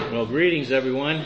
Well, greetings everyone,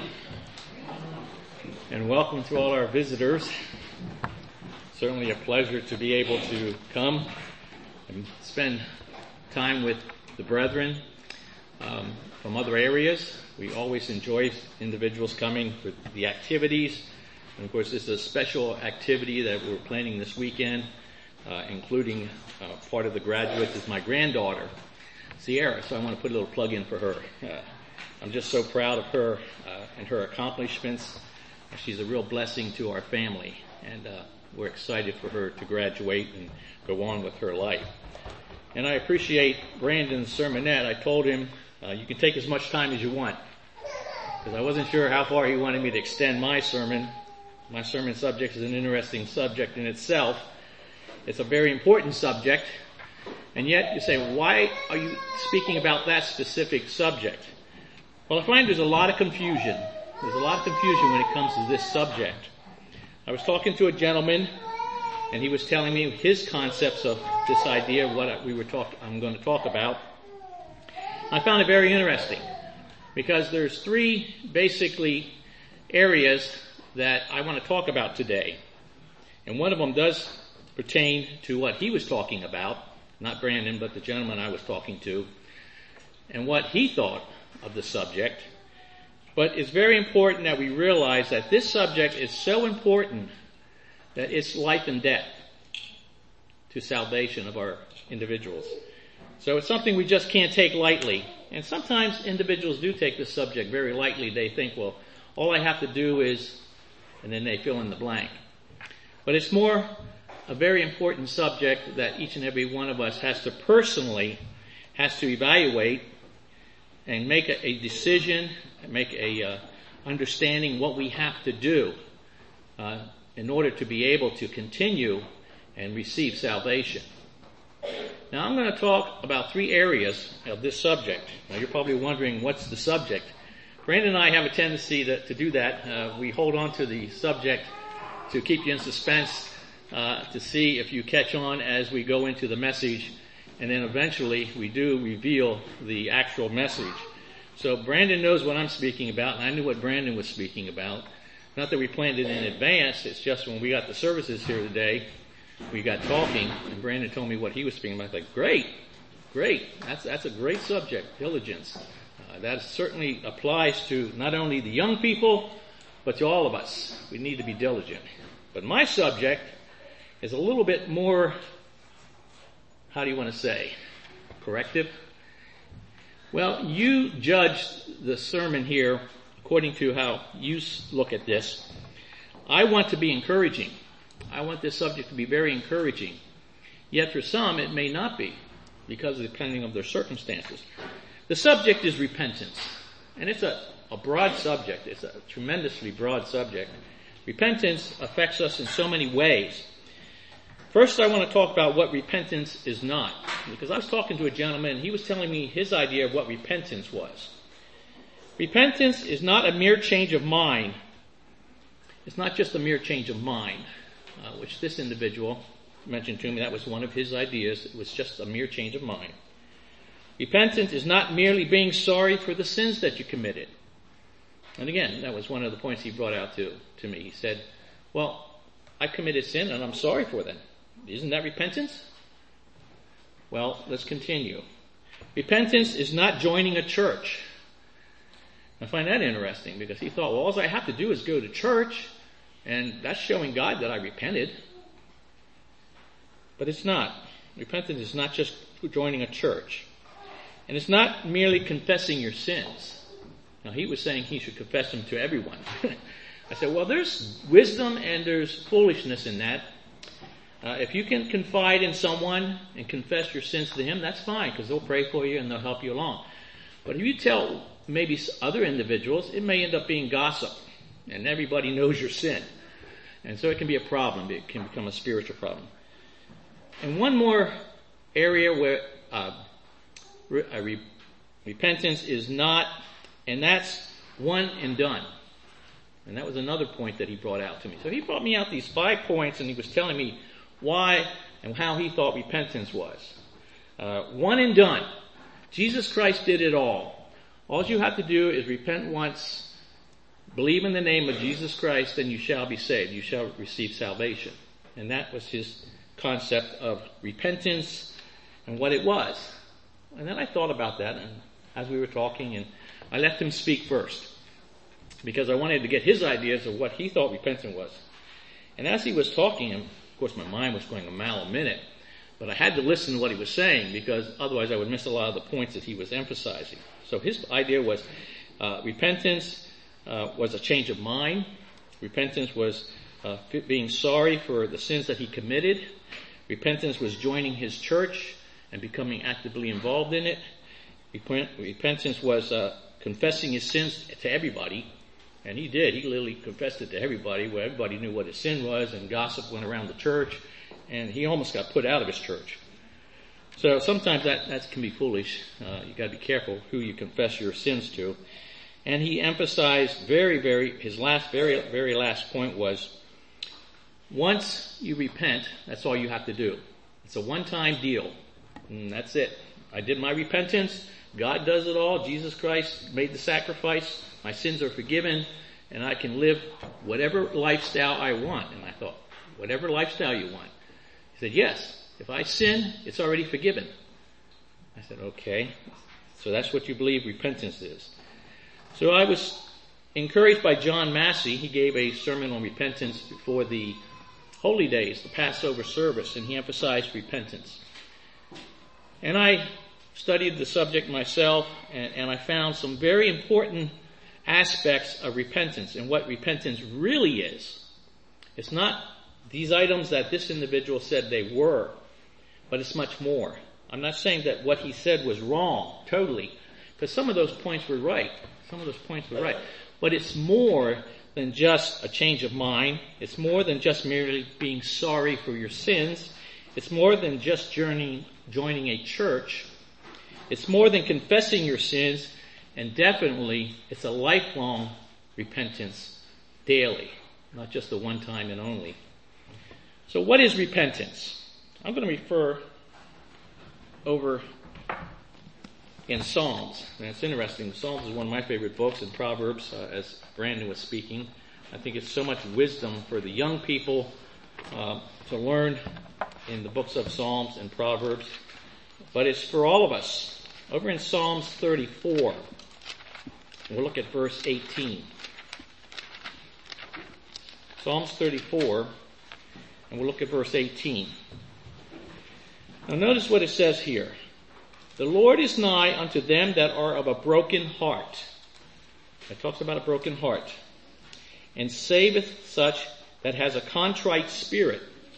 and welcome to all our visitors. Certainly a pleasure to be able to come and spend time with the brethren from other areas. We always enjoy individuals coming for the activities, and of course this is a special activity that we're planning this weekend, including part of the graduates is my granddaughter, Sierra, so I want to put a little plug in for her. I'm just so proud of her and her accomplishments. She's a real blessing to our family, and we're excited for her to graduate and go on with her life. And I appreciate Brandon's sermonette. I told him, you can take as much time as you want, because I wasn't sure how far he wanted me to extend my sermon. My sermon subject is an interesting subject in itself. It's a very important subject, and yet you say, why are you speaking about that specific subject? Well, I find there's a lot of confusion. There's a lot of confusion when it comes to this subject. I was talking to a gentleman, and he was telling me his concepts of this idea of what I'm going to talk about. I found it very interesting, because there's three basically areas that I want to talk about today. And one of them does pertain to what he was talking about, not Brandon, but the gentleman I was talking to, and what he thought of the subject. But it's very important that we realize that this subject is so important that it's life and death to salvation of our individuals. So it's something we just can't take lightly. And sometimes individuals do take this subject very lightly. They think, well, all I have to do is, and then they fill in the blank. But it's more a very important subject that each and every one of us has to evaluate and make a decision, make a understanding what we have to do in order to be able to continue and receive salvation. Now I'm going to talk about three areas of this subject. Now you're probably wondering, what's the subject? Brandon and I have a tendency to do that. We hold on to the subject to keep you in suspense, to see if you catch on as we go into the message. And then eventually we do reveal the actual message. So Brandon knows what I'm speaking about, and I knew what Brandon was speaking about. Not that we planned it in advance, it's just when we got the services here today, we got talking, and Brandon told me what he was speaking about. I was like, great, that's a great subject, diligence. That certainly applies to not only the young people, but to all of us. We need to be diligent. But my subject is a little bit more, how do you want to say, corrective? Well, you judge the sermon here according to how you look at this. I want to be encouraging. I want this subject to be very encouraging. Yet for some it may not be, because depending on their circumstances. The subject is repentance. And it's a broad subject. It's a tremendously broad subject. Repentance affects us in so many ways. First, I want to talk about what repentance is not. Because I was talking to a gentleman, and he was telling me his idea of what repentance was. Repentance is not a mere change of mind. It's not just a mere change of mind, which this individual mentioned to me. That was one of his ideas. It was just a mere change of mind. Repentance is not merely being sorry for the sins that you committed. And again, that was one of the points he brought out to me. He said, well, I committed sin and I'm sorry for them. Isn't that repentance? Well, let's continue. Repentance is not joining a church. I find that interesting, because he thought, well, all I have to do is go to church, and that's showing God that I repented. But it's not. Repentance is not just joining a church. And it's not merely confessing your sins. Now, he was saying he should confess them to everyone. I said, well, there's wisdom and there's foolishness in that. If you can confide in someone and confess your sins to him, that's fine, because they'll pray for you and they'll help you along. But if you tell maybe other individuals, it may end up being gossip, and everybody knows your sin. And so it can be a problem. It can become a spiritual problem. And one more area where repentance is not, and that's one and done. And that was another point that he brought out to me. So he brought me out these 5 points, and he was telling me why and how he thought repentance was. One and done. Jesus Christ did it all. All you have to do is repent once, believe in the name of Jesus Christ, and you shall be saved. You shall receive salvation. And that was his concept of repentance and what it was. And then I thought about that, and as we were talking, and I let him speak first, because I wanted to get his ideas of what he thought repentance was. And as he was talking, of course my mind was going a mile a minute, but I had to listen to what he was saying, because otherwise I would miss a lot of the points that he was emphasizing. So his idea was repentance was a change of mind. Repentance was being sorry for the sins that he committed. Repentance was joining his church and becoming actively involved in it. Repentance was confessing his sins to everybody. And he did. He literally confessed it to everybody, where everybody knew what his sin was, and gossip went around the church, and he almost got put out of his church. So sometimes that can be foolish. You got to be careful who you confess your sins to. And he emphasized his very last point was, once you repent, that's all you have to do. It's a one-time deal. And that's it. I did my repentance. God does it all. Jesus Christ made the sacrifice. My sins are forgiven, and I can live whatever lifestyle I want. And I thought, whatever lifestyle you want. He said, yes. If I sin, it's already forgiven. I said, okay. So that's what you believe repentance is. So I was encouraged by John Massey. He gave a sermon on repentance before the Holy Days, the Passover service, and he emphasized repentance. And I studied the subject myself, and I found some very important aspects of repentance and what repentance really is. It's not these items that this individual said they were, but it's much more. I'm not saying that what he said was wrong, totally, because some of those points were right. But it's more than just a change of mind. It's more than just merely being sorry for your sins. It's more than just joining a church. It's more than confessing your sins, and definitely it's a lifelong repentance daily, not just a one time and only. So what is repentance? I'm going to refer over in Psalms. And it's interesting. Psalms is one of my favorite books, and Proverbs, as Brandon was speaking. I think it's so much wisdom for the young people to learn in the books of Psalms and Proverbs. But it's for all of us. Over in Psalms 34, we'll look at verse 18. Psalms 34, and we'll look at verse 18. Now notice what it says here. The Lord is nigh unto them that are of a broken heart. It talks about a broken heart. And saveth such that has a contrite spirit.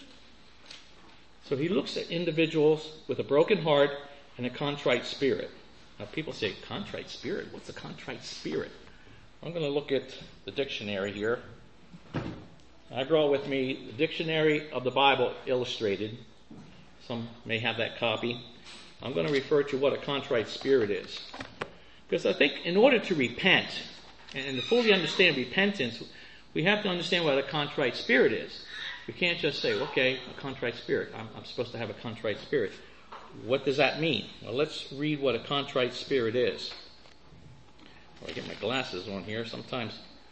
So he looks at individuals with a broken heart and a contrite spirit. Now people say, contrite spirit? What's a contrite spirit? I'm going to look at the dictionary here. I brought with me the Dictionary of the Bible Illustrated. Some may have that copy. I'm going to refer to what a contrite spirit is. Because I think in order to repent, and to fully understand repentance, we have to understand what a contrite spirit is. We can't just say, okay, a contrite spirit. I'm supposed to have a contrite spirit. What does that mean? Well, let's read what a contrite spirit is. Well, I get my glasses on here. Sometimes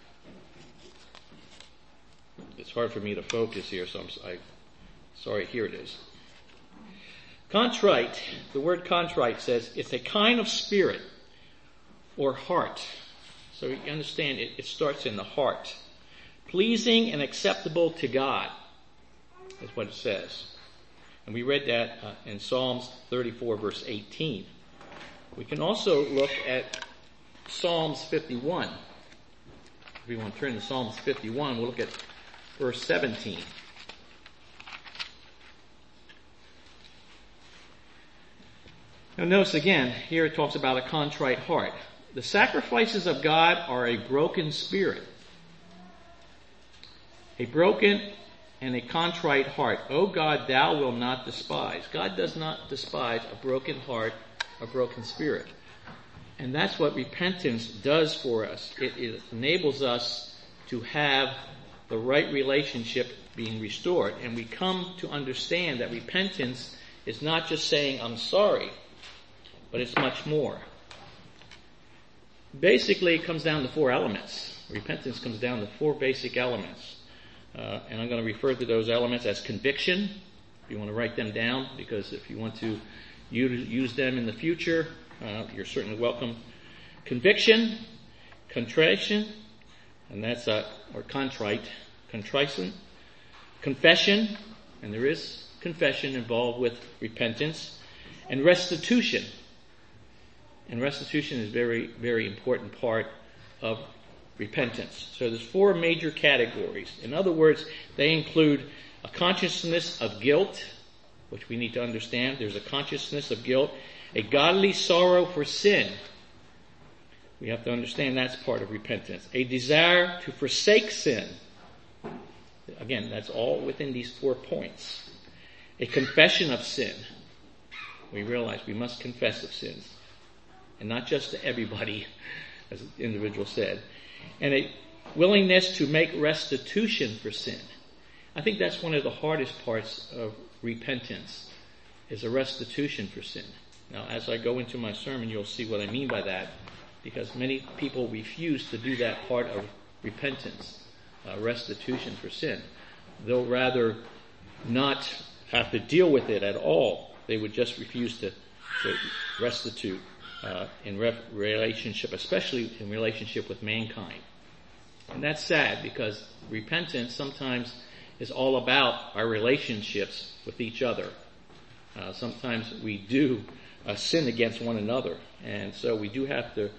it's hard for me to focus here, so I'm sorry. Here it is. Contrite, the word contrite says it's a kind of spirit or heart. So you understand it starts in the heart. Pleasing and acceptable to God is what it says. And we read that in Psalms 34 verse 18. We can also look at Psalms 51. If we want to turn to Psalms 51, we'll look at verse 17. Now notice again, here it talks about a contrite heart. The sacrifices of God are a broken spirit. A broken and a contrite heart. O God, thou wilt not despise. God does not despise a broken heart, a broken spirit. And that's what repentance does for us. It enables us to have the right relationship being restored. And we come to understand that repentance is not just saying, I'm sorry, but it's much more. basically it comes down to four elements. Repentance comes down to four basic elements. And I'm going to refer to those elements as conviction. If you want to write them down, because if you want to use them in the future, you're certainly welcome. Conviction, contrition, and that's or contrison, confession, and there is confession involved with repentance, and restitution. And restitution is a very, very important part of repentance. So there's four major categories. In other words, they include a consciousness of guilt, which we need to understand. There's a consciousness of guilt, a godly sorrow for sin. We have to understand that's part of repentance. A desire to forsake sin. Again, that's all within these 4 points. A confession of sin. We realize we must confess of sins. And not just to everybody, as the individual said. And a willingness to make restitution for sin. I think that's one of the hardest parts of repentance, is a restitution for sin. Now, as I go into my sermon, you'll see what I mean by that, because many people refuse to do that part of repentance, restitution for sin. They'll rather not have to deal with it at all. They would just refuse to restitute in relationship, especially in relationship with mankind. And that's sad, because repentance sometimes is all about our relationships with each other. Sometimes we do sin against one another, and so we do have to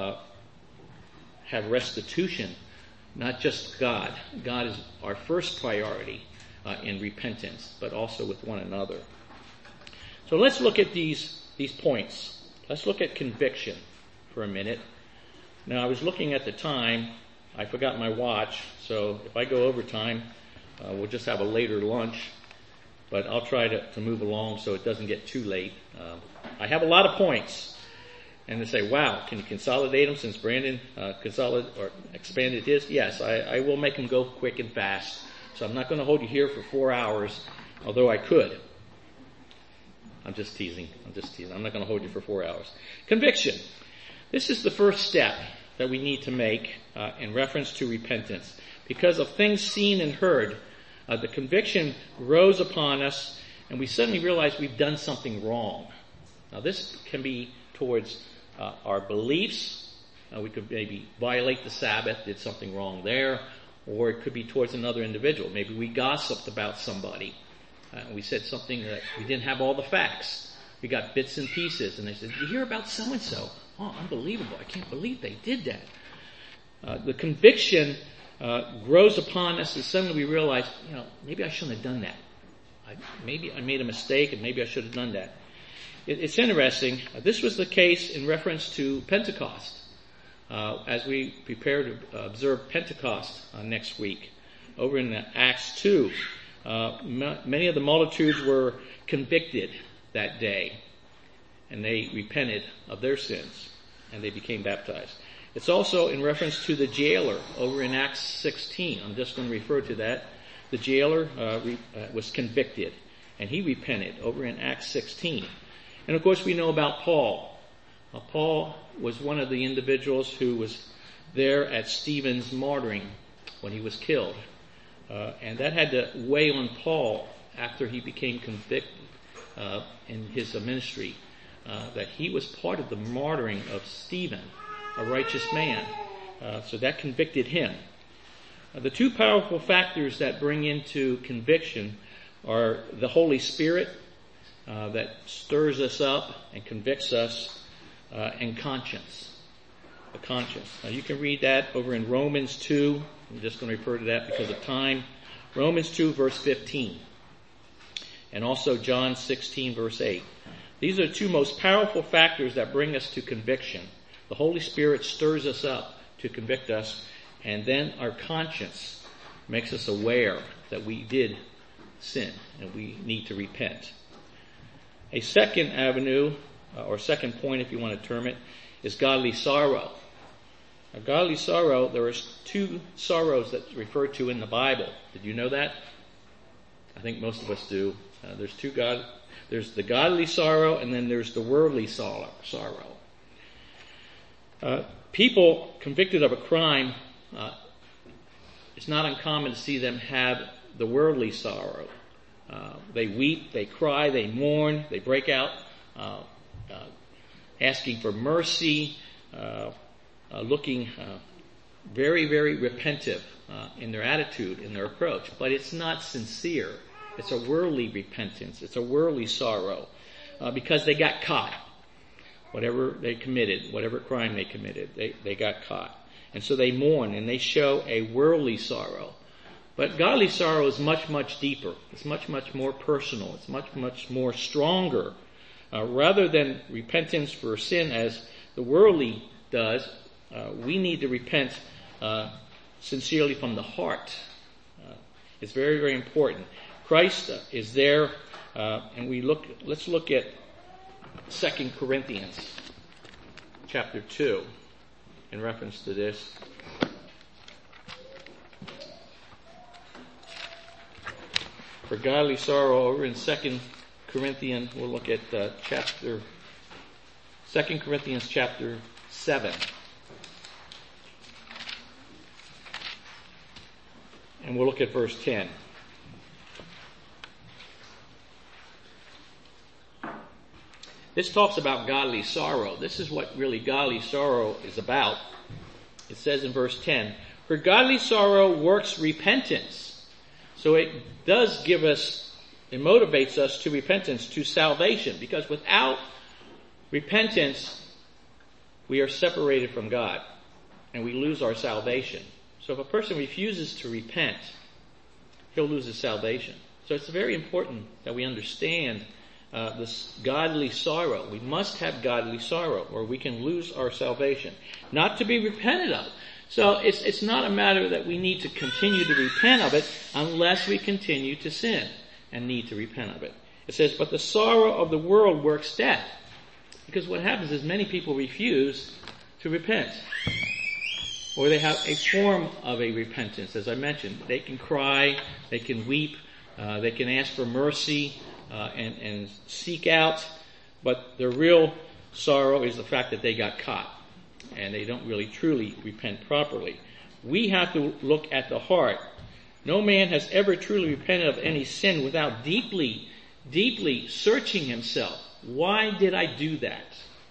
have restitution, not just God. God is our first priority in repentance, but also with one another. So let's look at these points. Let's look at conviction for a minute. Now, I was looking at the time. I forgot my watch, so if I go over time, we'll just have a later lunch, but I'll try to move along so it doesn't get too late. I have a lot of points, and they say, wow, can you consolidate them since Brandon expanded his? Yes, I will make them go quick and fast, so I'm not going to hold you here for 4 hours, although I could. I'm just teasing. I'm not going to hold you for 4 hours. Conviction. This is the first step that we need to make in reference to repentance. Because of things seen and heard, the conviction grows upon us, and we suddenly realize we've done something wrong. Now, this can be towards our beliefs. We could maybe violate the Sabbath, did something wrong there, or it could be towards another individual. Maybe we gossiped about somebody. We said something that we didn't have all the facts. We got bits and pieces, and they said, "Did you hear about so-and-so? Oh, unbelievable. I can't believe they did that." The conviction grows upon us, and suddenly we realize, maybe I shouldn't have done that. Maybe I made a mistake, and maybe I should have done that. It's interesting. This was the case in reference to Pentecost. As we prepare to observe Pentecost next week, over in Acts 2, many of the multitudes were convicted that day, and they repented of their sins, and they became baptized. It's also in reference to the jailer over in Acts 16. I'm just going to refer to that. The jailer was convicted, and he repented over in Acts 16. And of course we know about Paul. Paul was one of the individuals who was there at Stephen's martyring when he was killed. And that had to weigh on Paul after he became convicted in his ministry, that he was part of the martyring of Stephen, a righteous man. So that convicted him. The two powerful factors that bring into conviction are the Holy Spirit that stirs us up and convicts us, and conscience. The conscience. Now you can read that over in Romans 2. I'm just going to refer to that because of time. Romans 2 verse 15. And also John 16 verse 8. These are the two most powerful factors that bring us to conviction. The Holy Spirit stirs us up to convict us, and then our conscience makes us aware that we did sin and we need to repent. A second avenue, or second point if you want to term it, is godly sorrow. A godly sorrow, there are two sorrows that's referred to in the Bible. Did you know that? I think most of us do. There's the godly sorrow, and then there's the worldly sorrow. People convicted of a crime, it's not uncommon to see them have the worldly sorrow. They weep, they cry, they mourn, they break out asking for mercy, looking very, very repentive in their attitude, in their approach. But it's not sincere. It's a worldly repentance. It's a worldly sorrow because they got caught. Whatever they committed, whatever crime they committed, they got caught. And so they mourn and they show a worldly sorrow. But godly sorrow is much, much deeper. It's much, much more personal. It's much, much more stronger. Rather than repentance for sin as the worldly does, we need to repent sincerely from the heart. It's very, very important. Christ is there, and let's look at 2 Corinthians chapter 2 in reference to this. For godly sorrow, over in 2 Corinthians, we'll look at 2 Corinthians chapter 7. And we'll look at verse 10. This talks about godly sorrow. This is what really godly sorrow is about. It says in verse 10, for godly sorrow works repentance. So it does give us, it motivates us to repentance, to salvation. Because without repentance, we are separated from God. And we lose our salvation. So if a person refuses to repent, he'll lose his salvation. So it's very important that we understand this godly sorrow. We must have godly sorrow or we can lose our salvation. Not to be repented of. So it's not a matter that we need to continue to repent of it unless we continue to sin and need to repent of it. It says, but the sorrow of the world works death. Because what happens is many people refuse to repent. Or they have a form of a repentance, as I mentioned. They can cry, they can weep, they can ask for mercy, and seek out, but the real sorrow is the fact that they got caught and they don't really truly repent properly. We have to look at the heart. No man has ever truly repented of any sin without deeply, deeply searching himself. Why did I do that?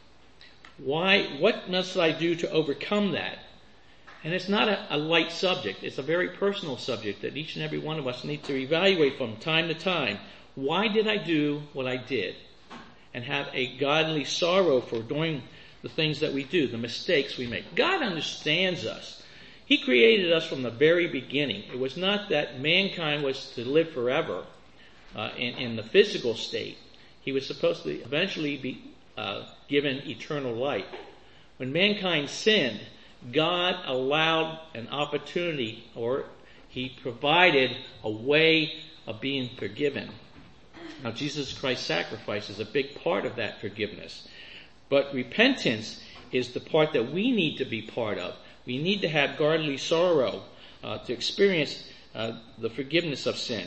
What must I do to overcome that? And it's not a light subject. It's a very personal subject that each and every one of us need to evaluate from time to time. Why did I do what I did? And have a godly sorrow for doing the things that we do, the mistakes we make. God understands us. He created us from the very beginning. It was not that mankind was to live forever in the physical state. He was supposed to eventually be given eternal life. When mankind sinned, God allowed an opportunity, or He provided a way of being forgiven. Now, Jesus Christ's sacrifice is a big part of that forgiveness. But repentance is the part that we need to be part of. We need to have godly sorrow to experience the forgiveness of sin.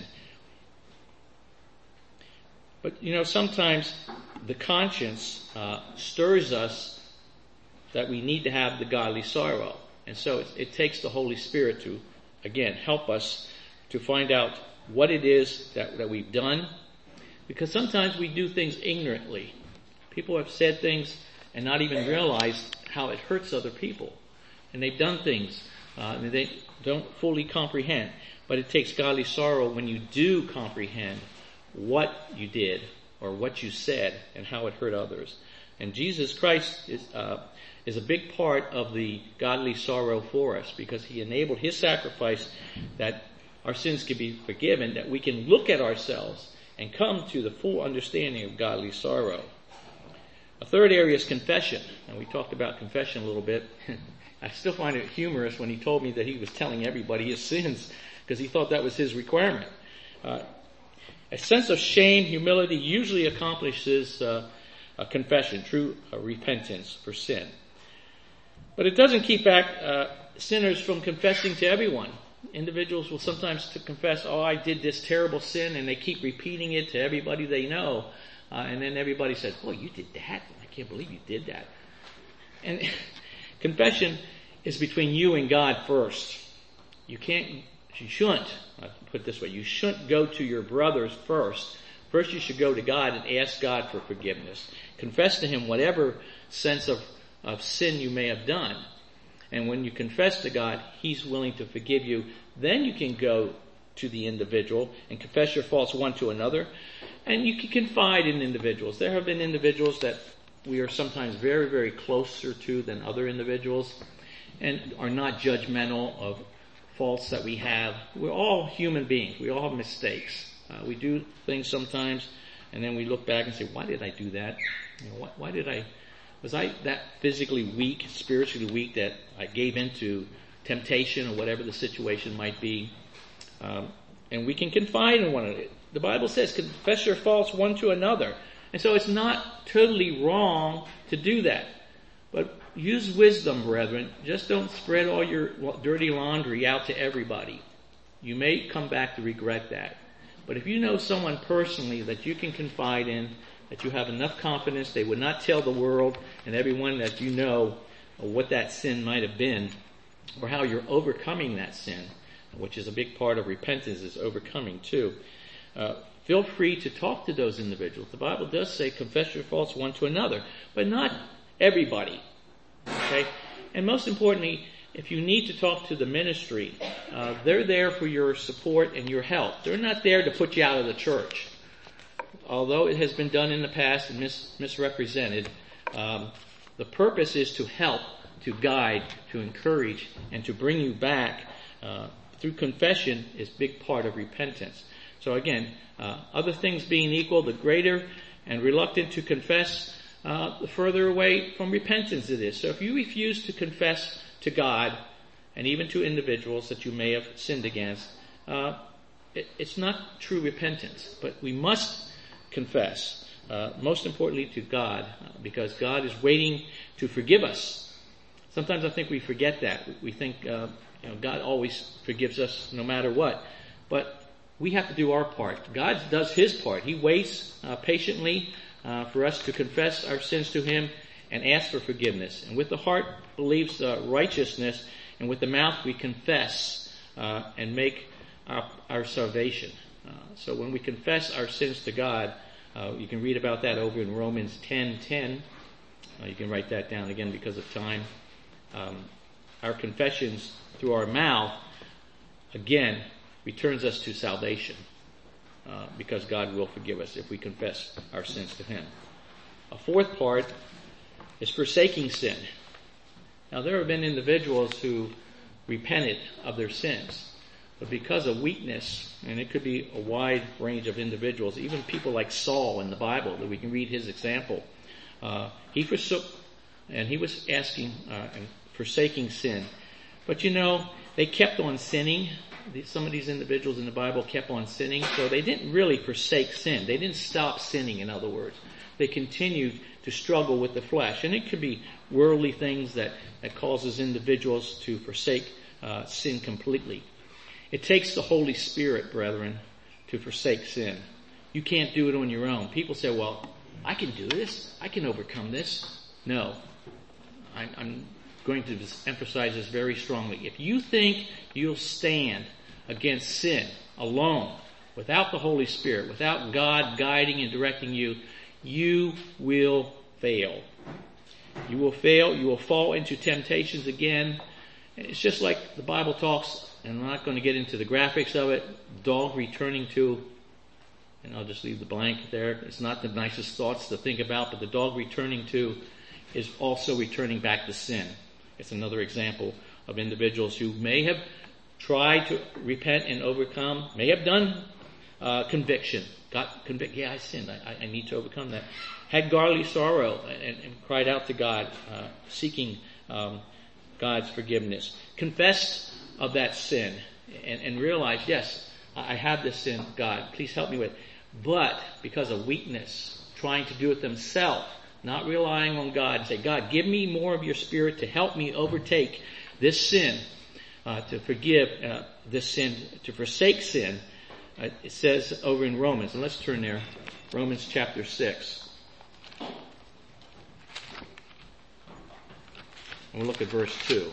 But, sometimes the conscience stirs us that we need to have the godly sorrow. And so it takes the Holy Spirit to, again, help us to find out what it is that we've done. Because sometimes we do things ignorantly. People have said things and not even realized how it hurts other people. And they've done things and they don't fully comprehend. But it takes godly sorrow when you do comprehend what you did or what you said and how it hurt others. And Jesus Christ is a big part of the godly sorrow for us because He enabled His sacrifice that our sins can be forgiven, that we can look at ourselves and come to the full understanding of godly sorrow. A third area is confession. And we talked about confession a little bit. I still find it humorous when he told me that he was telling everybody his sins because he thought that was his requirement. A sense of shame, humility usually accomplishes a confession, true repentance for sin. But it doesn't keep back sinners from confessing to everyone. Individuals will sometimes confess, I did this terrible sin, and they keep repeating it to everybody they know. And then everybody says, you did that? I can't believe you did that. And Confession is between you and God first. You shouldn't, I'll put it this way, you shouldn't go to your brothers first. First you should go to God and ask God for forgiveness. Confess to Him whatever sense of sin you may have done. And when you confess to God, He's willing to forgive you. Then you can go to the individual and confess your faults one to another. And you can confide in individuals. There have been individuals that we are sometimes very, very closer to than other individuals and are not judgmental of faults that we have. We're all human beings. We all have mistakes. We do things sometimes and then we look back and say, why did I do that? Was I that physically weak, spiritually weak that I gave into temptation or whatever the situation might be? And we can confide in one another. The Bible says, confess your faults one to another. And so it's not totally wrong to do that. But use wisdom, brethren. Just don't spread all your dirty laundry out to everybody. You may come back to regret that. But if you know someone personally that you can confide in, that you have enough confidence, they would not tell the world and everyone that you know what that sin might have been or how you're overcoming that sin, which is a big part of repentance, is overcoming too. Feel free to talk to those individuals. The Bible does say confess your faults one to another, but not everybody. Okay? And most importantly, if you need to talk to the ministry, they're there for your support and your help. They're not there to put you out of the church. Although it has been done in the past and misrepresented, the purpose is to help, to guide, to encourage, and to bring you back through confession is a big part of repentance. So again, other things being equal, the greater and reluctant to confess, the further away from repentance it is. So if you refuse to confess to God and even to individuals that you may have sinned against, it's not true repentance. But we must confess, most importantly to God, because God is waiting to forgive us. Sometimes I think we forget that. We think God always forgives us no matter what. But we have to do our part. God does His part. He waits patiently for us to confess our sins to Him and ask for forgiveness. And with the heart believes righteousness, and with the mouth we confess and make our salvation. So when we confess our sins to God, you can read about that over in Romans 10:10. You can write that down again because of time. Our confessions through our mouth, again, returns us to salvation because God will forgive us if we confess our sins to Him. A fourth part is forsaking sin. Now, there have been individuals who repented of their sins, but because of weakness, and it could be a wide range of individuals, even people like Saul in the Bible, that we can read his example, he forsook, and he was asking and forsaking sin. But they kept on sinning. Some of these individuals in the Bible kept on sinning, so they didn't really forsake sin. They didn't stop sinning, in other words. They continued to struggle with the flesh. And it could be worldly things that causes individuals to forsake sin completely. It takes the Holy Spirit, brethren, to forsake sin. You can't do it on your own. People say, well, I can do this. I can overcome this. No. I'm going to emphasize this very strongly. If you think you'll stand against sin alone, without the Holy Spirit, without God guiding and directing you, you will fail. You will fail. You will fall into temptations again. It's just like the Bible talks, and I'm not going to get into the graphics of it, dog returning to, and I'll just leave the blank there. It's not the nicest thoughts to think about, but the dog returning to is also returning back to sin. It's another example of individuals who may have tried to repent and overcome, may have done conviction. Got convicted, yeah, I sinned, I need to overcome that. Had godly sorrow and cried out to God, seeking God's forgiveness. Confessed of that sin and realized, yes, I have this sin, God, please help me with it. But because of weakness, trying to do it themselves, not relying on God, and say, God, give me more of your Spirit to help me overtake this sin, to forgive this sin, to forsake sin. It says over in Romans, and let's turn there, Romans chapter 6. And we'll look at verse 2.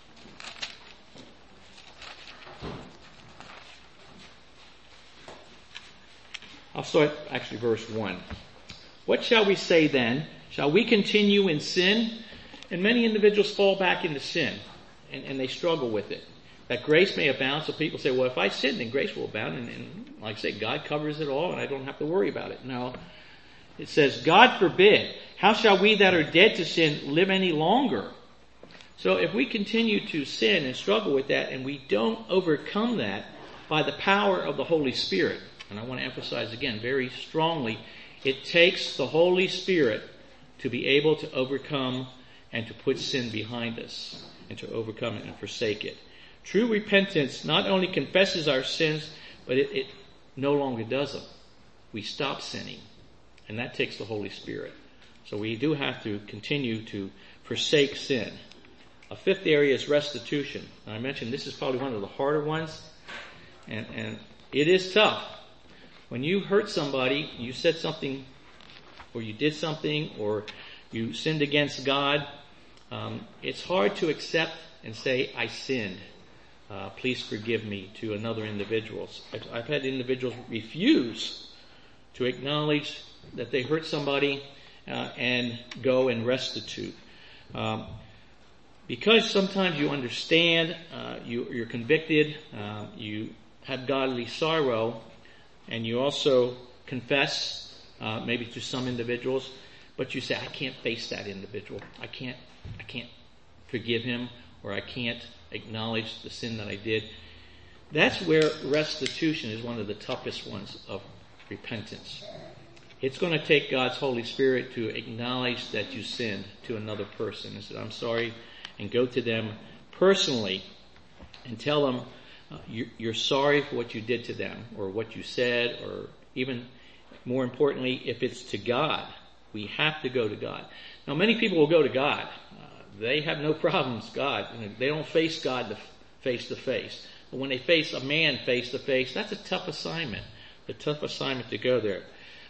I'll start actually verse 1. What shall we say then? Shall we continue in sin? And many individuals fall back into sin, and they struggle with it. That grace may abound, so people say, well, if I sin, then grace will abound. And like I say, God covers it all, and I don't have to worry about it. No. It says, God forbid. How shall we that are dead to sin live any longer? So if we continue to sin and struggle with that, and we don't overcome that by the power of the Holy Spirit, and I want to emphasize again very strongly, it takes the Holy Spirit to be able to overcome and to put sin behind us and to overcome it and forsake it. True repentance not only confesses our sins, but it no longer does them. We stop sinning, and that takes the Holy Spirit. So we do have to continue to forsake sin. A fifth area is restitution. And I mentioned this is probably one of the harder ones, and it is tough. When you hurt somebody, you said something, or you did something, or you sinned against God, it's hard to accept and say, I sinned. Please forgive me to another individual. I've had individuals refuse to acknowledge that they hurt somebody and go and restitute. Because sometimes you understand, you're convicted, you have godly sorrow, and you also confess, maybe to some individuals, but you say, I can't face that individual. I can't forgive him, or I can't acknowledge the sin that I did. That's where restitution is one of the toughest ones of repentance. It's going to take God's Holy Spirit to acknowledge that you sinned to another person and say, I'm sorry, and go to them personally and tell them you're sorry for what you did to them, or what you said, or even more importantly, if it's to God, we have to go to God. Now, many people will go to God. They have no problems, God. They don't face God face to face. But when they face a man face to face, that's a tough assignment. A tough assignment to go there.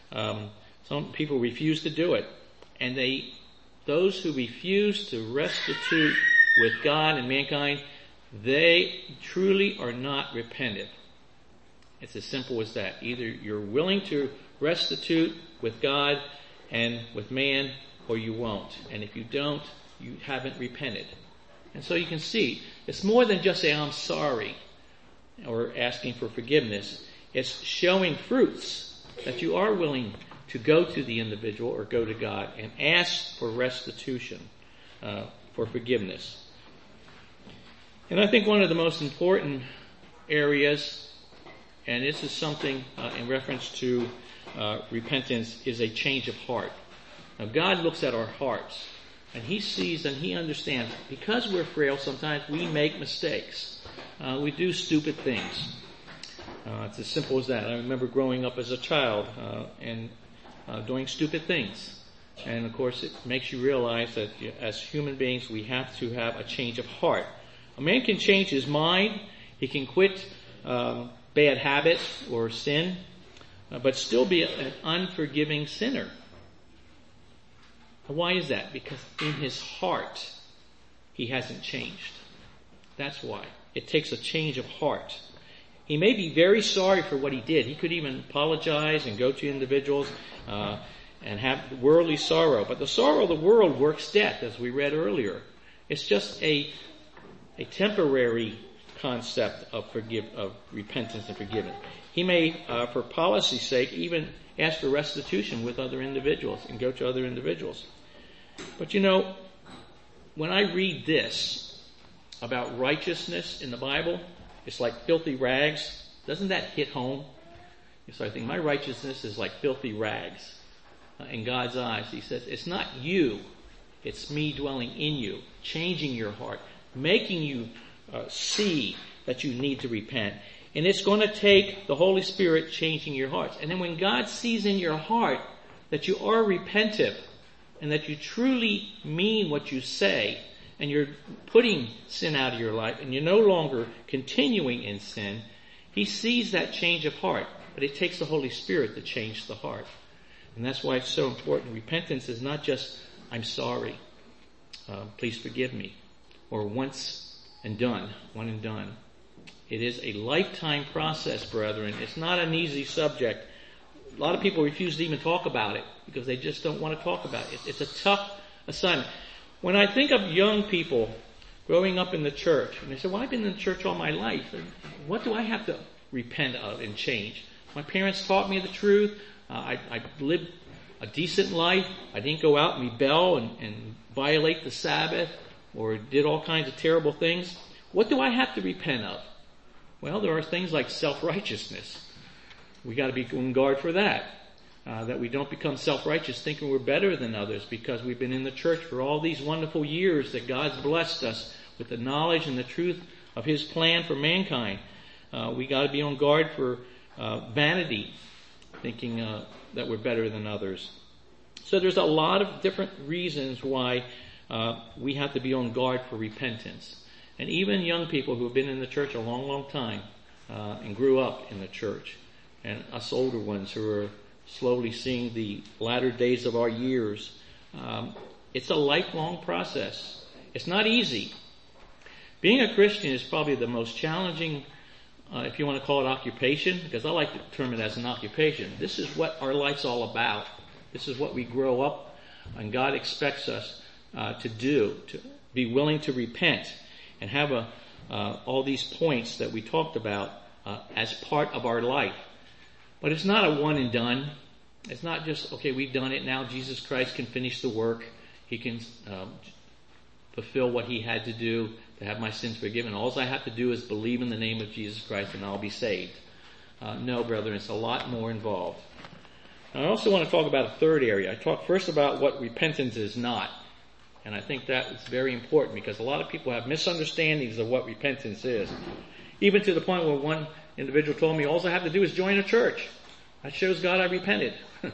Some people refuse to do it. And those who refuse to restitute with God and mankind, they truly are not repentant. It's as simple as that. Either you're willing to restitute with God and with man, or you won't. And if you don't, you haven't repented. And so you can see, it's more than just saying, I'm sorry, or asking for forgiveness. It's showing fruits that you are willing to go to the individual or go to God and ask for restitution, for forgiveness. And I think one of the most important areas, and this is something in reference to repentance, is a change of heart. Now, God looks at our hearts, and He sees and He understands. Because we're frail, sometimes we make mistakes. We do stupid things. It's as simple as that. I remember growing up as a child and doing stupid things. And of course, it makes you realize that as human beings, we have to have a change of heart. A man can change his mind. He can quit bad habits or sin, but still be an unforgiving sinner. Why is that? Because in his heart, he hasn't changed. That's why. It takes a change of heart. He may be very sorry for what he did. He could even apologize and go to individuals and have worldly sorrow. But the sorrow of the world works death, as we read earlier. It's just a temporary concept of repentance and forgiveness. He may, for policy's sake, even ask for restitution with other individuals and go to other individuals. But when I read this about righteousness in the Bible, it's like filthy rags. Doesn't that hit home? So I think my righteousness is like filthy rags in God's eyes. He says, it's not you. It's me dwelling in you, changing your heart, making you see that you need to repent. And it's going to take the Holy Spirit changing your hearts. And then when God sees in your heart that you are repentant and that you truly mean what you say, and you're putting sin out of your life, and you're no longer continuing in sin, He sees that change of heart. But it takes the Holy Spirit to change the heart. And that's why it's so important. Repentance is not just, I'm sorry. please forgive me. Or once and done, one and done. It is a lifetime process, brethren. It's not an easy subject. A lot of people refuse to even talk about it because they just don't want to talk about it. It's a tough assignment. When I think of young people growing up in the church, and they say, well, I've been in the church all my life. What do I have to repent of and change? My parents taught me the truth. I lived a decent life. I didn't go out and rebel and violate the Sabbath or did all kinds of terrible things. What do I have to repent of? Well, there are things like self-righteousness. We got to be on guard for that. That we don't become self-righteous thinking we're better than others because we've been in the church for all these wonderful years that God's blessed us with the knowledge and the truth of His plan for mankind. We got to be on guard for vanity, thinking that we're better than others. So there's a lot of different reasons why we have to be on guard for repentance. And even young people who have been in the church a long, long time and grew up in the church, and us older ones who are slowly seeing the latter days of our years, it's a lifelong process. It's not easy. Being a Christian is probably the most challenging, if you want to call it occupation, because I like to term it as an occupation. This is what our life's all about. This is what we grow up, and God expects us to do, to be willing to repent and have all these points that we talked about as part of our life. But it's not a one and done. It's not just, okay, we've done it now. Jesus Christ can finish the work. He can fulfill what He had to do to have my sins forgiven. All I have to do is believe in the name of Jesus Christ and I'll be saved. No, brethren, it's a lot more involved. Now, I also want to talk about a third area. I talk first about what repentance is not. And I think that is very important because a lot of people have misunderstandings of what repentance is. Even to the point where one individual told me, all I have to do is join a church. That shows God I repented.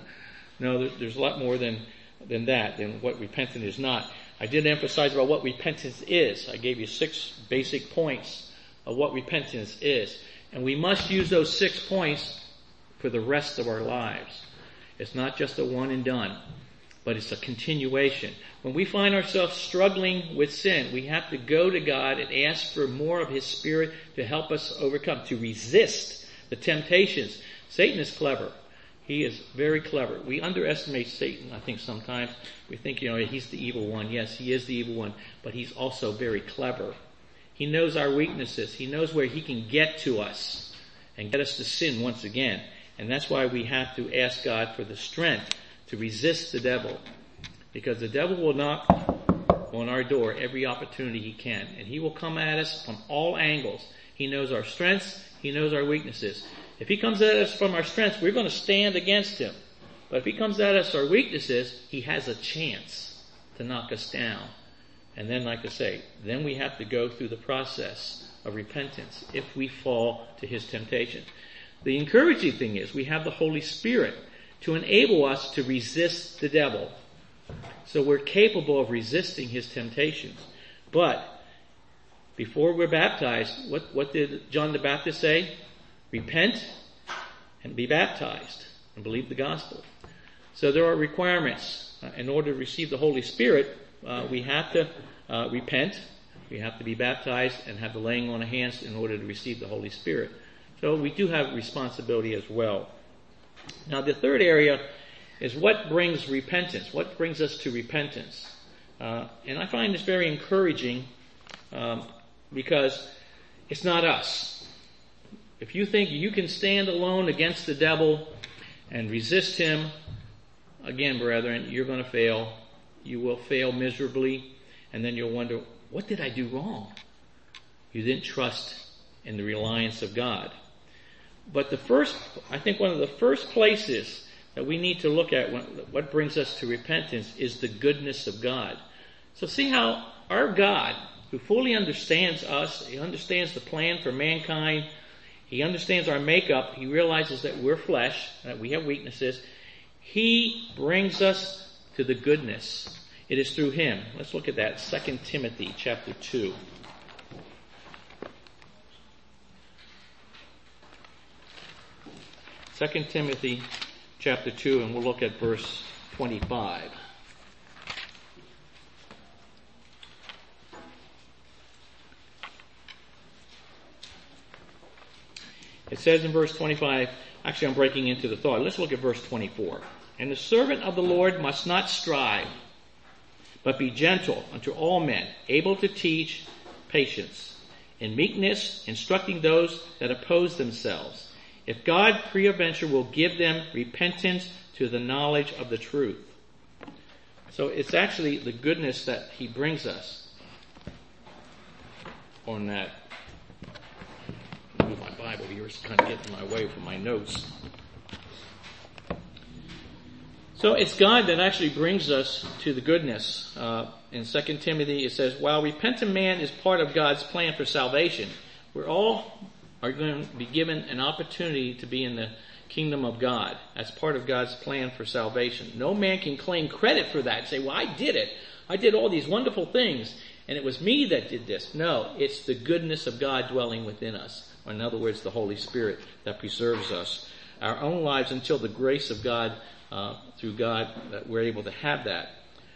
No, there's a lot more than that, than what repentance is not. I did emphasize about what repentance is. I gave you 6 basic points of what repentance is. And we must use those 6 points for the rest of our lives. It's not just a one and done, but it's a continuation. When we find ourselves struggling with sin, we have to go to God and ask for more of His Spirit to help us overcome, to resist the temptations. Satan is clever. He is very clever. We underestimate Satan, I think, sometimes. We think, he's the evil one. Yes, he is the evil one, but he's also very clever. He knows our weaknesses. He knows where he can get to us and get us to sin once again. And that's why we have to ask God for the strength to resist the devil. Because the devil will knock on our door every opportunity he can. And he will come at us from all angles. He knows our strengths. He knows our weaknesses. If he comes at us from our strengths, we're going to stand against him. But if he comes at us our weaknesses, he has a chance to knock us down. And then, like I say, then we have to go through the process of repentance if we fall to his temptation. The encouraging thing is we have the Holy Spirit to enable us to resist the devil. So we're capable of resisting his temptations. But before we're baptized, what did John the Baptist say? Repent and be baptized and believe the gospel. So there are requirements. In order to receive the Holy Spirit, we have to repent. We have to be baptized and have the laying on of hands in order to receive the Holy Spirit. So we do have responsibility as well. Now the third area is what brings repentance. What brings us to repentance? And I find this very encouraging because it's not us. If you think you can stand alone against the devil and resist him, again, brethren, you're going to fail. You will fail miserably. And then you'll wonder, what did I do wrong? You didn't trust in the reliance of God. But I think one of the first places that we need to look at what brings us to repentance is the goodness of God. So see how our God, who fully understands us, he understands the plan for mankind, he understands our makeup, he realizes that we're flesh, that we have weaknesses, he brings us to the goodness. It is through him. Let's look at that. 2 Timothy chapter 2. 2 Timothy chapter 2, and we'll look at verse 25. It says in verse 25, actually I'm breaking into the thought. Let's look at verse 24. And the servant of the Lord must not strive, but be gentle unto all men, able to teach, patience, in meekness, instructing those that oppose themselves. If God peradventure will give them repentance to the knowledge of the truth. So it's actually the goodness that he brings us on that. Move my Bible here, it's kind of getting in my way from my notes. So it's God that actually brings us to the goodness. In 2 Timothy it says, while repentant man is part of God's plan for salvation, we're all are going to be given an opportunity to be in the kingdom of God. That's part of God's plan for salvation. No man can claim credit for that and say, well, I did it. I did all these wonderful things, and it was me that did this. No, it's the goodness of God dwelling within us. Or in other words, the Holy Spirit that preserves us. Our own lives until the grace of God, through God, that we're able to have that.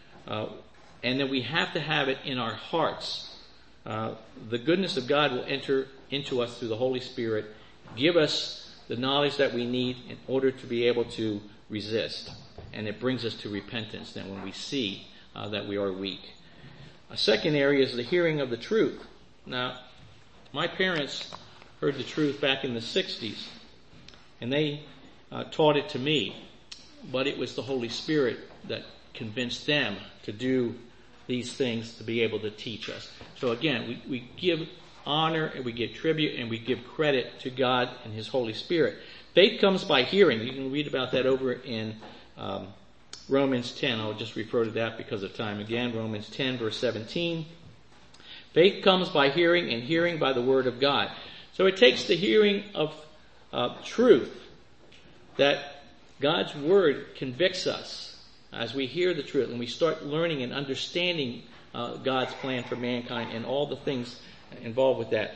And then we have to have it in our hearts. The goodness of God will enter into us through the Holy Spirit, give us the knowledge that we need in order to be able to resist. And it brings us to repentance then when we see that we are weak. A second area is the hearing of the truth. Now, my parents heard the truth back in the 60s, and they taught it to me. But it was the Holy Spirit that convinced them to do these things to be able to teach us. So again, we give honor and we give tribute and we give credit to God and His Holy Spirit. Faith comes by hearing. You can read about that over in Romans 10. I'll just refer to that because of time again. Romans 10 verse 17. Faith comes by hearing, and hearing by the word of God. So it takes the hearing of truth, that God's word convicts us as we hear the truth and we start learning and understanding God's plan for mankind and all the things involved with that.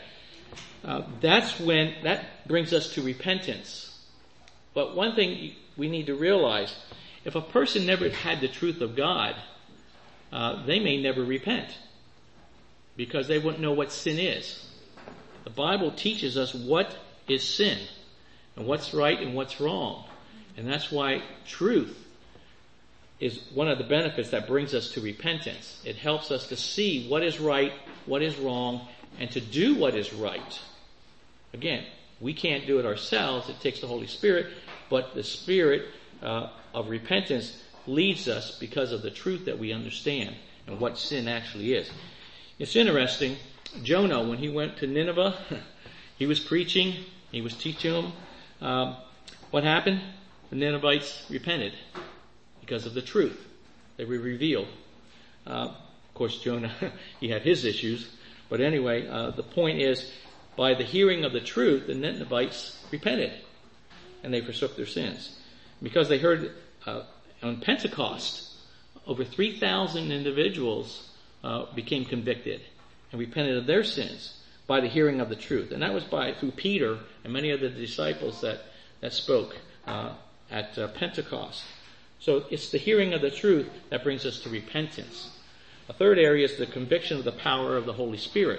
That's when that brings us to repentance. But one thing we need to realize, if a person never had the truth of God, they may never repent because they wouldn't know what sin is. The Bible teaches us what is sin and what's right and what's wrong. And that's why truth is one of the benefits that brings us to repentance. It helps us to see what is right, what is wrong, and to do what is right. Again, we can't do it ourselves. It takes the Holy Spirit, but the Spirit of repentance leads us because of the truth that we understand and what sin actually is. It's interesting. Jonah, when he went to Nineveh, he was preaching, he was teaching them. What happened? The Ninevites repented because of the truth. They were revealed. Of course, Jonah, he had his issues. But anyway, the point is, by the hearing of the truth, the Ninevites repented. And they forsook their sins. Because they heard on Pentecost, over 3,000 individuals became convicted and repented of their sins by the hearing of the truth. And that was through Peter and many of the disciples that spoke at Pentecost. So it's the hearing of the truth that brings us to repentance. A third area is the conviction of the power of the Holy Spirit.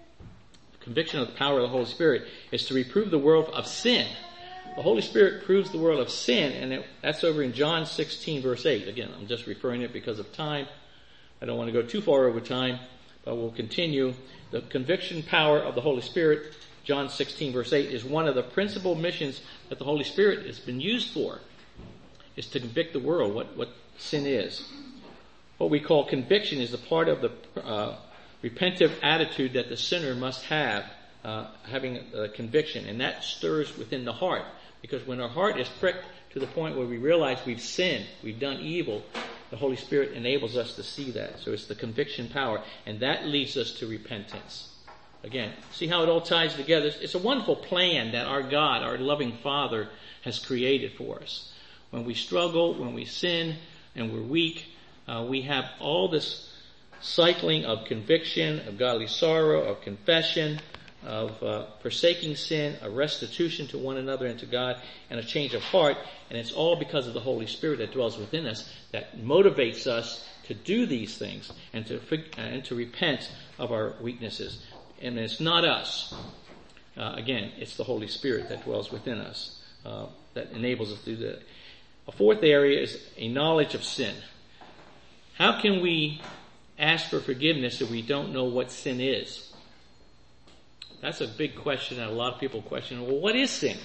The conviction of the power of the Holy Spirit is to reprove the world of sin. The Holy Spirit proves the world of sin, and that's over in John 16 verse 8. Again, I'm just referring to it because of time. I don't want to go too far over time, but we'll continue. The conviction power of the Holy Spirit, John 16 verse 8, is one of the principal missions that the Holy Spirit has been used for, is to convict the world what sin is. What we call conviction is the part of the repentive attitude that the sinner must have, having a conviction, and that stirs within the heart. Because when our heart is pricked to the point where we realize we've sinned, we've done evil, the Holy Spirit enables us to see that. So it's the conviction power, and that leads us to repentance. Again, see how it all ties together? It's a wonderful plan that our God, our loving Father, has created for us. When we struggle, when we sin, and we're weak, we have all this cycling of conviction, of godly sorrow, of confession, of forsaking sin, a restitution to one another and to God, and a change of heart. And it's all because of the Holy Spirit that dwells within us that motivates us to do these things and to repent of our weaknesses. And it's not us. again, it's the Holy Spirit that dwells within us that enables us to do that. A fourth area is a knowledge of sin. How can we ask for forgiveness if we don't know what sin is? That's a big question, and a lot of people question, well, what is sin?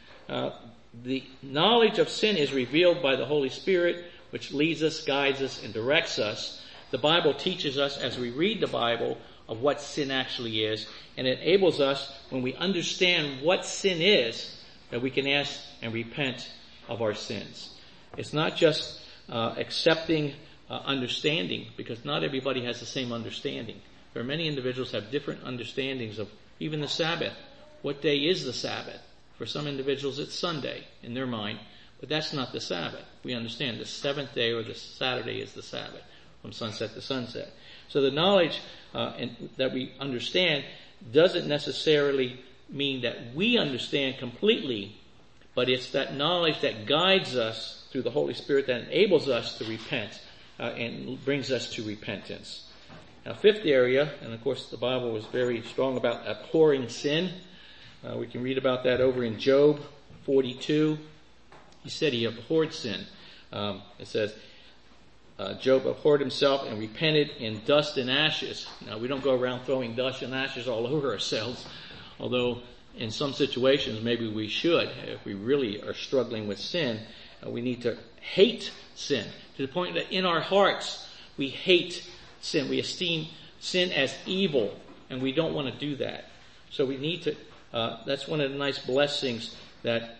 The knowledge of sin is revealed by the Holy Spirit, which leads us, guides us, and directs us. The Bible teaches us as we read the Bible of what sin actually is, and it enables us, when we understand what sin is, that we can ask and repent of our sins. It's not just accepting understanding, because not everybody has the same understanding. There are many individuals who have different understandings of even the Sabbath. What day is the Sabbath? For some individuals it's Sunday in their mind, but that's not the Sabbath. We understand the seventh day or the Saturday is the Sabbath, from sunset to sunset. So the knowledge that we understand doesn't necessarily mean that we understand completely, but it's that knowledge that guides us through the Holy Spirit that enables us to repent and brings us to repentance. Now, fifth area, and of course the Bible was very strong about abhorring sin. We can read about that over in Job 42. He said he abhorred sin. It says, Job abhorred himself and repented in dust and ashes. Now, we don't go around throwing dust and ashes all over ourselves, although in some situations maybe we should. If we really are struggling with sin, we need to hate sin to the point that in our hearts we hate sin. We esteem sin as evil, and we don't want to do that. So we need to, that's one of the nice blessings that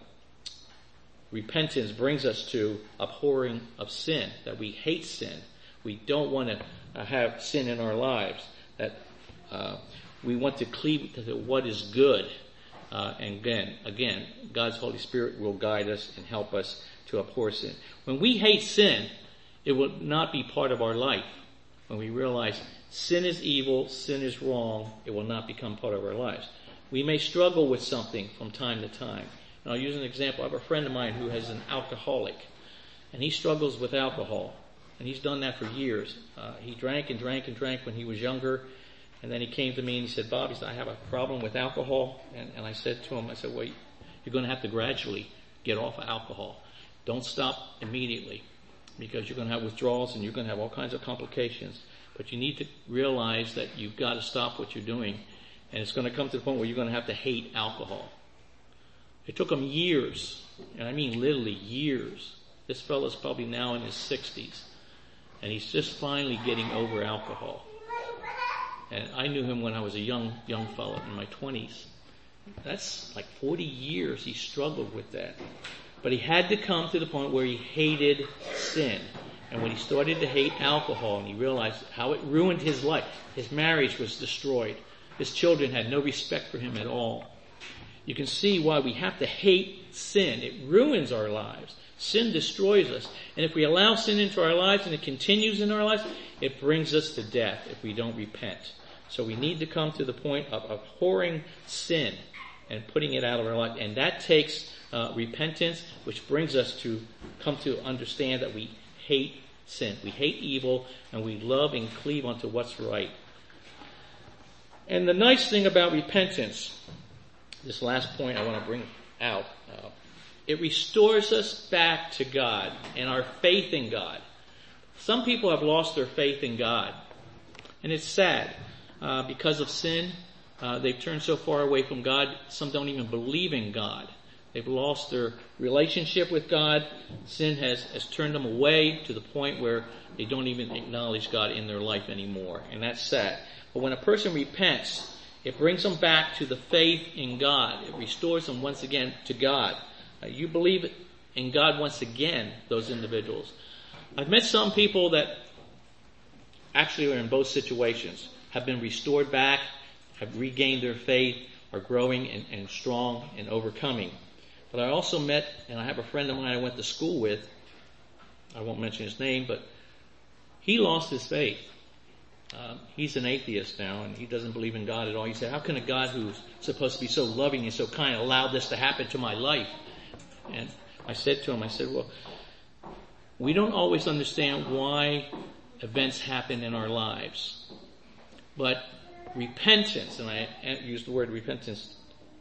repentance brings us to, abhorring of sin, that we hate sin. We don't want to have sin in our lives, that we want to cleave to what is good. And again, God's Holy Spirit will guide us and help us to abhor sin. When we hate sin, it will not be part of our life. When we realize sin is evil, sin is wrong, it will not become part of our lives. We may struggle with something from time to time. And I'll use an example. I have a friend of mine who is an alcoholic, and he struggles with alcohol. And he's done that for years. He drank and drank and drank when he was younger. And then he came to me and he said, Bob, I have a problem with alcohol. And I said to him, well, you're going to have to gradually get off of alcohol. Don't stop immediately, because you're going to have withdrawals and you're going to have all kinds of complications. But you need to realize that you've got to stop what you're doing. And it's going to come to the point where you're going to have to hate alcohol. It took him years, and I mean literally years. This fellow's probably now in his 60s. And he's just finally getting over alcohol. And I knew him when I was a young fellow in my 20s. That's like 40 years he struggled with that. But he had to come to the point where he hated sin. And when he started to hate alcohol and he realized how it ruined his life, his marriage was destroyed. His children had no respect for him at all. You can see why we have to hate sin. It ruins our lives. Sin destroys us. And if we allow sin into our lives and it continues in our lives, it brings us to death if we don't repent. So we need to come to the point of abhorring sin and putting it out of our life. And that takes repentance, which brings us to come to understand that we hate sin. We hate evil, and we love and cleave unto what's right. And the nice thing about repentance, this last point I want to bring out, it restores us back to God and our faith in God. Some people have lost their faith in God, and it's sad. Because of sin, they've turned so far away from God, some don't even believe in God. They've lost their relationship with God. Sin has turned them away to the point where they don't even acknowledge God in their life anymore. And that's sad. But when a person repents, it brings them back to the faith in God. It restores them once again to God. You believe in God once again, those individuals. I've met some people that actually are in both situations, have been restored back, have regained their faith, are growing and strong and overcoming. But I also met, and I have a friend of mine I went to school with, I won't mention his name, but he lost his faith. He's an atheist now, and he doesn't believe in God at all. He said, how can a God who's supposed to be so loving and so kind allow this to happen to my life? And I said to him, well, we don't always understand why events happen in our lives. But repentance, and I use the word repentance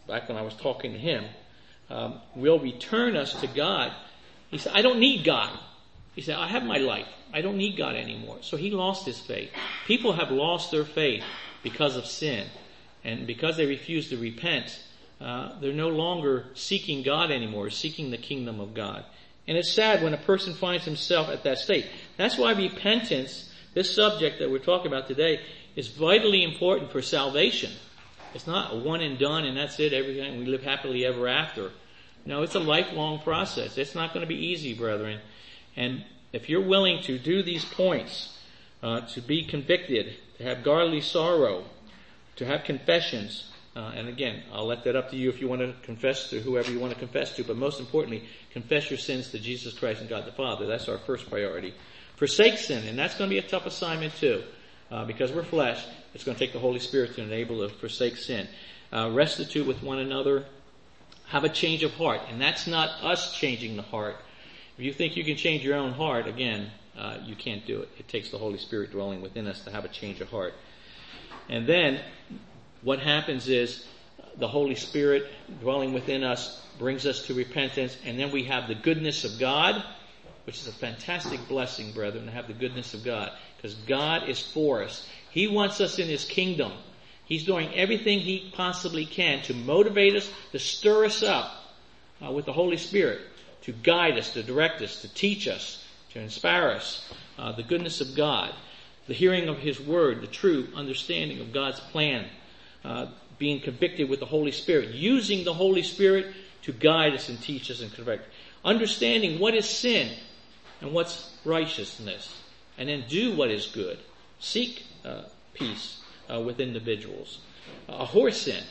back when I was talking to him, will return us to God. He said, I don't need God. He said, I have my life. I don't need God anymore. So he lost his faith. People have lost their faith because of sin. And because they refuse to repent, they're no longer seeking God anymore, seeking the kingdom of God. And it's sad when a person finds himself at that state. That's why repentance, this subject that we're talking about today, is vitally important for salvation. It's not a one and done and that's it, everything, we live happily ever after. No, it's a lifelong process. It's not going to be easy, brethren. And if you're willing to do these points, to be convicted, to have godly sorrow, to have confessions, and again, I'll let that up to you if you want to confess to whoever you want to confess to, but most importantly, confess your sins to Jesus Christ and God the Father. That's our first priority. Forsake sin, and that's going to be a tough assignment too, because we're flesh. It's going to take the Holy Spirit to enable us to forsake sin. Restitute with one another. Have a change of heart, and that's not us changing the heart. If you think you can change your own heart, again, you can't do it. It takes the Holy Spirit dwelling within us to have a change of heart. And then, what happens is, the Holy Spirit dwelling within us brings us to repentance, and then we have the goodness of God, which is a fantastic blessing, brethren, to have the goodness of God, because God is for us. He wants us in His kingdom. He's doing everything He possibly can to motivate us, to stir us up with the Holy Spirit, to guide us, to direct us, to teach us, to inspire us. The goodness of God, the hearing of His word, the true understanding of God's plan, being convicted with the Holy Spirit, using the Holy Spirit to guide us and teach us and correct. Understanding what is sin and what's righteousness, and then do what is good. Seek peace with individuals. Abhor sin.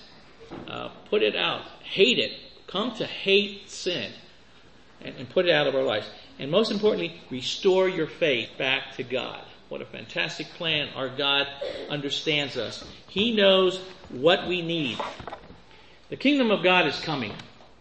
Put it out. Hate it. Come to hate sin and put it out of our lives. And most importantly, restore your faith back to God. What a fantastic plan. Our God understands us. He knows what we need. The kingdom of God is coming,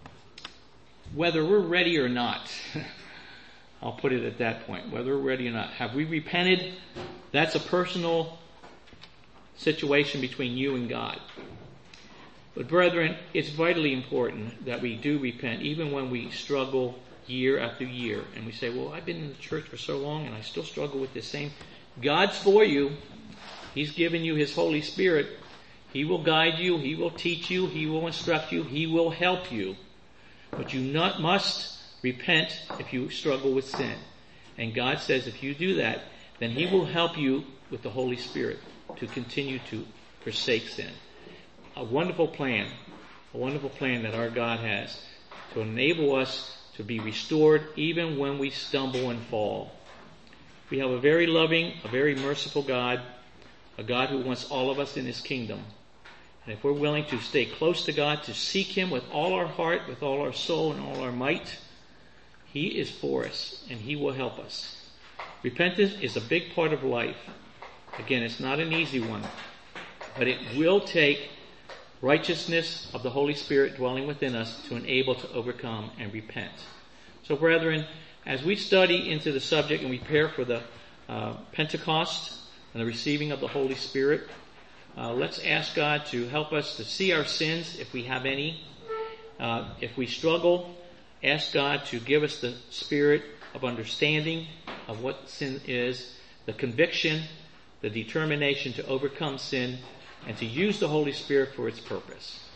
whether we're ready or not. I'll put it at that point, whether we're ready or not. Have we repented? That's a personal situation between you and God. But brethren, it's vitally important that we do repent, even when we struggle year after year. And we say, well, I've been in the church for so long and I still struggle with this same. God's for you. He's given you His Holy Spirit. He will guide you. He will teach you. He will instruct you. He will help you. But you must repent if you struggle with sin. And God says if you do that, then He will help you with the Holy Spirit to continue to forsake sin. A wonderful plan that our God has to enable us to be restored even when we stumble and fall. We have a very loving, a very merciful God, a God who wants all of us in His kingdom. And if we're willing to stay close to God, to seek Him with all our heart, with all our soul, and all our might, He is for us, and He will help us. Repentance is a big part of life. Again, it's not an easy one, but it will take righteousness of the Holy Spirit dwelling within us to enable to overcome and repent. So, brethren, as we study into the subject and we prepare for the Pentecost and the receiving of the Holy Spirit, let's ask God to help us to see our sins if we have any. If we struggle, ask God to give us the spirit of understanding of what sin is, the conviction, the determination to overcome sin, and to use the Holy Spirit for its purpose.